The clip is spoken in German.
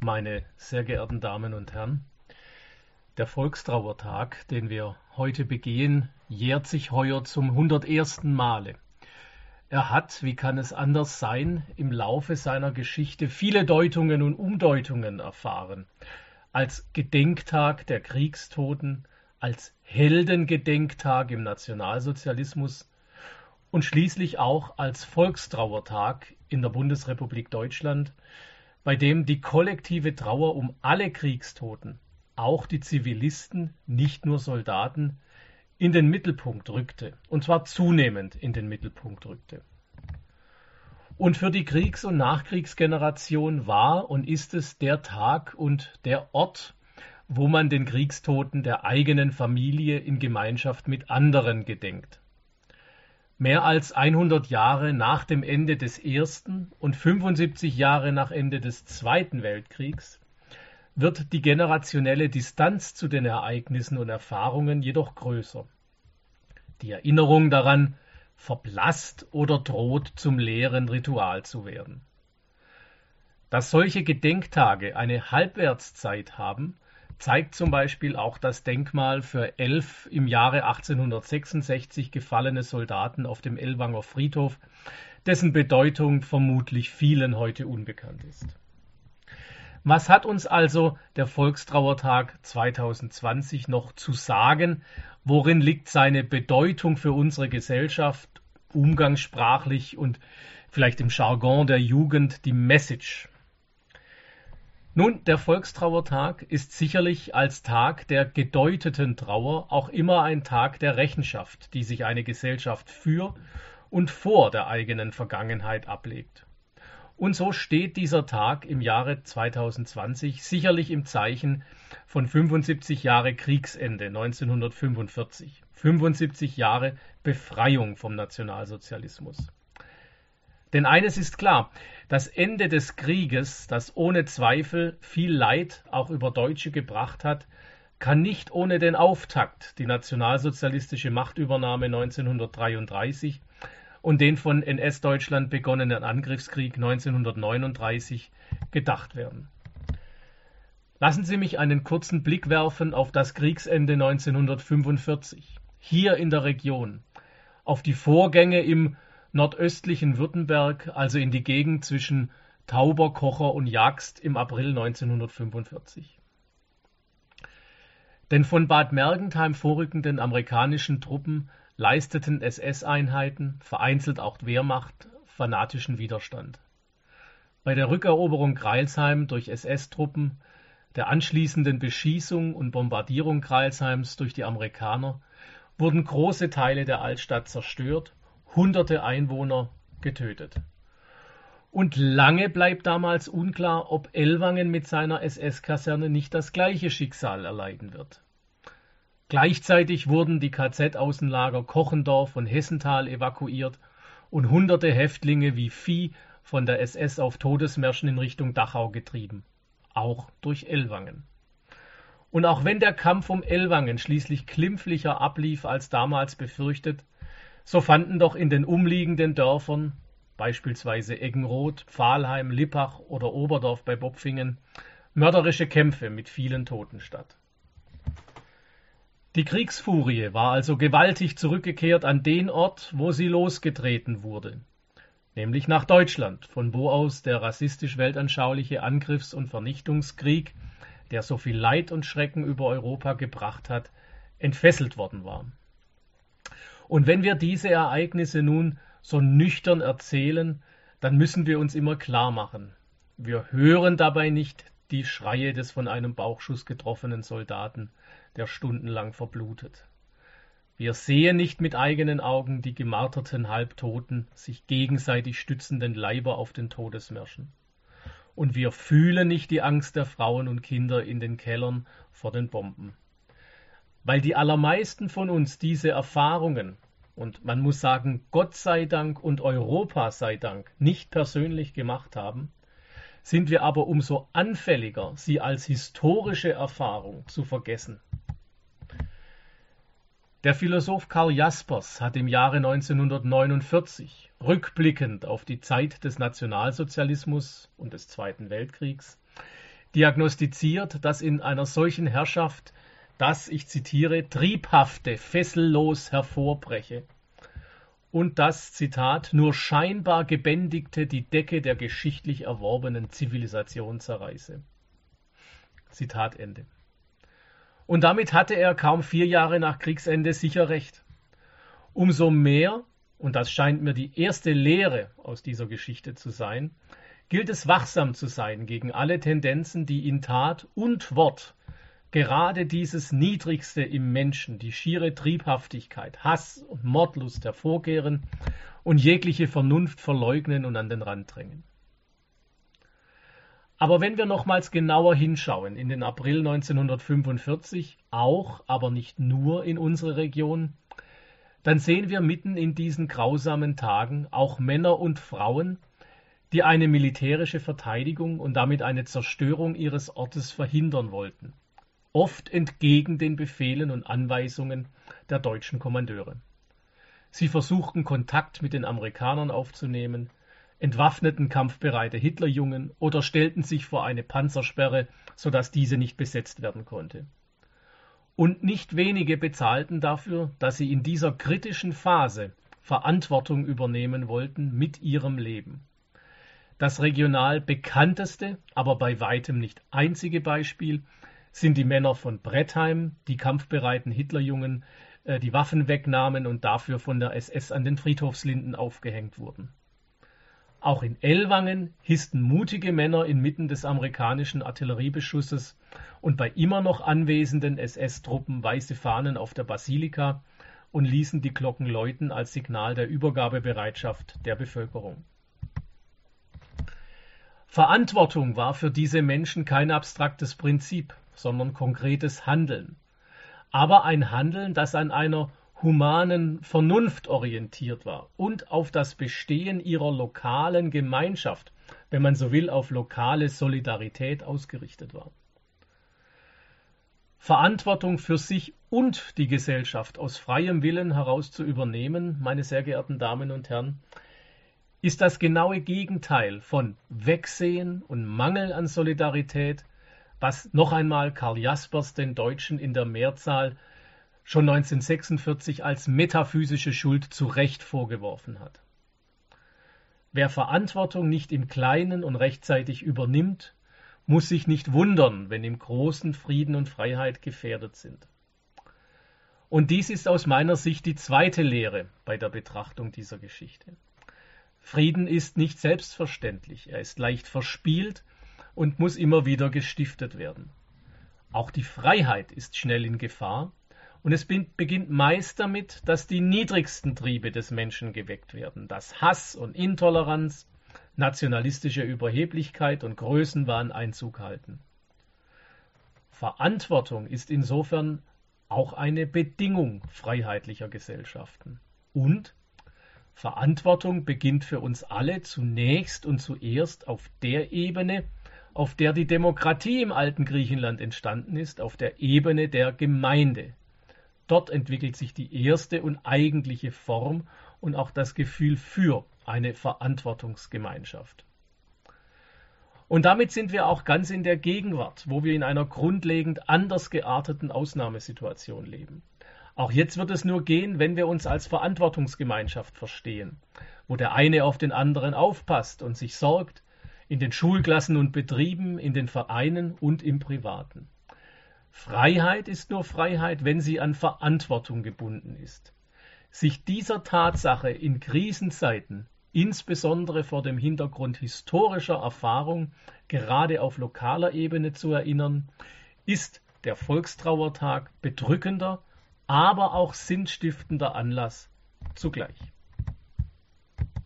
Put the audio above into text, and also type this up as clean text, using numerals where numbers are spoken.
Meine sehr geehrten Damen und Herren, der Volkstrauertag, den wir heute begehen, jährt sich heuer zum 101. Male. Er hat, wie kann es anders sein, im Laufe seiner Geschichte viele Deutungen und Umdeutungen erfahren. Als Gedenktag der Kriegstoten, als Heldengedenktag im Nationalsozialismus und schließlich auch als Volkstrauertag in der Bundesrepublik Deutschland, bei dem die kollektive Trauer um alle Kriegstoten, auch die Zivilisten, nicht nur Soldaten, in den Mittelpunkt rückte, und zwar zunehmend in den Mittelpunkt rückte. Und für die Kriegs- und Nachkriegsgeneration war und ist es der Tag und der Ort, wo man den Kriegstoten der eigenen Familie in Gemeinschaft mit anderen gedenkt. Mehr als 100 Jahre nach dem Ende des Ersten und 75 Jahre nach Ende des Zweiten Weltkriegs wird die generationelle Distanz zu den Ereignissen und Erfahrungen jedoch größer. Die Erinnerung daran verblasst oder droht zum leeren Ritual zu werden. Dass solche Gedenktage eine Halbwertszeit haben, zeigt zum Beispiel auch das Denkmal für 11 im Jahre 1866 gefallene Soldaten auf dem Ellwanger Friedhof, dessen Bedeutung vermutlich vielen heute unbekannt ist. Was hat uns also der Volkstrauertag 2020 noch zu sagen? Worin liegt seine Bedeutung für unsere Gesellschaft, umgangssprachlich und vielleicht im Jargon der Jugend die Message? Nun, der Volkstrauertag ist sicherlich als Tag der gedeuteten Trauer auch immer ein Tag der Rechenschaft, die sich eine Gesellschaft für und vor der eigenen Vergangenheit ablegt. Und so steht dieser Tag im Jahre 2020 sicherlich im Zeichen von 75 Jahre Kriegsende 1945, 75 Jahre Befreiung vom Nationalsozialismus. Denn eines ist klar, das Ende des Krieges, das ohne Zweifel viel Leid auch über Deutsche gebracht hat, kann nicht ohne den Auftakt, die nationalsozialistische Machtübernahme 1933 und den von NS-Deutschland begonnenen Angriffskrieg 1939 gedacht werden. Lassen Sie mich einen kurzen Blick werfen auf das Kriegsende 1945, hier in der Region, auf die Vorgänge im nordöstlichen Württemberg, also in die Gegend zwischen Tauber, Kocher und Jagst im April 1945. Den von Bad Mergentheim vorrückenden amerikanischen Truppen leisteten SS-Einheiten, vereinzelt auch Wehrmacht, fanatischen Widerstand. Bei der Rückeroberung Crailsheim durch SS-Truppen, der anschließenden Beschießung und Bombardierung Crailsheims durch die Amerikaner, wurden große Teile der Altstadt zerstört, Hunderte Einwohner getötet. Und lange bleibt damals unklar, ob Ellwangen mit seiner SS-Kaserne nicht das gleiche Schicksal erleiden wird. Gleichzeitig wurden die KZ-Außenlager Kochendorf und Hessenthal evakuiert und hunderte Häftlinge wie Vieh von der SS auf Todesmärschen in Richtung Dachau getrieben, auch durch Ellwangen. Und auch wenn der Kampf um Ellwangen schließlich glimpflicher ablief als damals befürchtet, so fanden doch in den umliegenden Dörfern, beispielsweise Eggenroth, Pfahlheim, Lippach oder Oberdorf bei Bopfingen, mörderische Kämpfe mit vielen Toten statt. Die Kriegsfurie war also gewaltig zurückgekehrt an den Ort, wo sie losgetreten wurde, nämlich nach Deutschland, von wo aus der rassistisch-weltanschauliche Angriffs- und Vernichtungskrieg, der so viel Leid und Schrecken über Europa gebracht hat, entfesselt worden war. Und wenn wir diese Ereignisse nun so nüchtern erzählen, dann müssen wir uns immer klar machen, wir hören dabei nicht die Schreie des von einem Bauchschuss getroffenen Soldaten, der stundenlang verblutet. Wir sehen nicht mit eigenen Augen die gemarterten Halbtoten, sich gegenseitig stützenden Leiber auf den Todesmärschen. Und wir fühlen nicht die Angst der Frauen und Kinder in den Kellern vor den Bomben. Weil die allermeisten von uns diese Erfahrungen, und man muss sagen, Gott sei Dank und Europa sei Dank, nicht persönlich gemacht haben, sind wir aber umso anfälliger, sie als historische Erfahrung zu vergessen. Der Philosoph Karl Jaspers hat im Jahre 1949, rückblickend auf die Zeit des Nationalsozialismus und des Zweiten Weltkriegs, diagnostiziert, dass in einer solchen Herrschaft das, ich zitiere, triebhafte, fessellos hervorbreche und das, Zitat, nur scheinbar Gebändigte die Decke der geschichtlich erworbenen Zivilisation zerreiße. Zitat Ende. Und damit hatte er kaum 4 Jahre nach Kriegsende sicher recht. Umso mehr, und das scheint mir die erste Lehre aus dieser Geschichte zu sein, gilt es wachsam zu sein gegen alle Tendenzen, die in Tat und Wort gerade dieses Niedrigste im Menschen, die schiere Triebhaftigkeit, Hass und Mordlust hervorkehren und jegliche Vernunft verleugnen und an den Rand drängen. Aber wenn wir nochmals genauer hinschauen in den April 1945, auch, aber nicht nur in unsere Region, dann sehen wir mitten in diesen grausamen Tagen auch Männer und Frauen, die eine militärische Verteidigung und damit eine Zerstörung ihres Ortes verhindern wollten, oft entgegen den Befehlen und Anweisungen der deutschen Kommandeure. Sie versuchten Kontakt mit den Amerikanern aufzunehmen, entwaffneten kampfbereite Hitlerjungen oder stellten sich vor eine Panzersperre, sodass diese nicht besetzt werden konnte. Und nicht wenige bezahlten dafür, dass sie in dieser kritischen Phase Verantwortung übernehmen wollten mit ihrem Leben. Das regional bekannteste, aber bei weitem nicht einzige Beispiel sind die Männer von Brettheim, die kampfbereiten Hitlerjungen die Waffen wegnahmen und dafür von der SS an den Friedhofslinden aufgehängt wurden. Auch in Ellwangen hissten mutige Männer inmitten des amerikanischen Artilleriebeschusses und bei immer noch anwesenden SS-Truppen weiße Fahnen auf der Basilika und ließen die Glocken läuten als Signal der Übergabebereitschaft der Bevölkerung. Verantwortung war für diese Menschen kein abstraktes Prinzip, sondern konkretes Handeln. Aber ein Handeln, das an einer humanen Vernunft orientiert war und auf das Bestehen ihrer lokalen Gemeinschaft, wenn man so will, auf lokale Solidarität ausgerichtet war. Verantwortung für sich und die Gesellschaft aus freiem Willen heraus zu übernehmen, meine sehr geehrten Damen und Herren, ist das genaue Gegenteil von Wegsehen und Mangel an Solidarität, was noch einmal Karl Jaspers den Deutschen in der Mehrzahl schon 1946 als metaphysische Schuld zu Recht vorgeworfen hat. Wer Verantwortung nicht im Kleinen und rechtzeitig übernimmt, muss sich nicht wundern, wenn im Großen Frieden und Freiheit gefährdet sind. Und dies ist aus meiner Sicht die zweite Lehre bei der Betrachtung dieser Geschichte. Frieden ist nicht selbstverständlich, er ist leicht verspielt und muss immer wieder gestiftet werden. Auch die Freiheit ist schnell in Gefahr und es beginnt meist damit, dass die niedrigsten Triebe des Menschen geweckt werden, dass Hass und Intoleranz, nationalistische Überheblichkeit und Größenwahn Einzug halten. Verantwortung ist insofern auch eine Bedingung freiheitlicher Gesellschaften. Und Verantwortung beginnt für uns alle zunächst und zuerst auf der Ebene, auf der die Demokratie im alten Griechenland entstanden ist, auf der Ebene der Gemeinde. Dort entwickelt sich die erste und eigentliche Form und auch das Gefühl für eine Verantwortungsgemeinschaft. Und damit sind wir auch ganz in der Gegenwart, wo wir in einer grundlegend anders gearteten Ausnahmesituation leben. Auch jetzt wird es nur gehen, wenn wir uns als Verantwortungsgemeinschaft verstehen, wo der eine auf den anderen aufpasst und sich sorgt, in den Schulklassen und Betrieben, in den Vereinen und im Privaten. Freiheit ist nur Freiheit, wenn sie an Verantwortung gebunden ist. Sich dieser Tatsache in Krisenzeiten, insbesondere vor dem Hintergrund historischer Erfahrung, gerade auf lokaler Ebene zu erinnern, ist der Volkstrauertag bedrückender, aber auch sinnstiftender Anlass zugleich.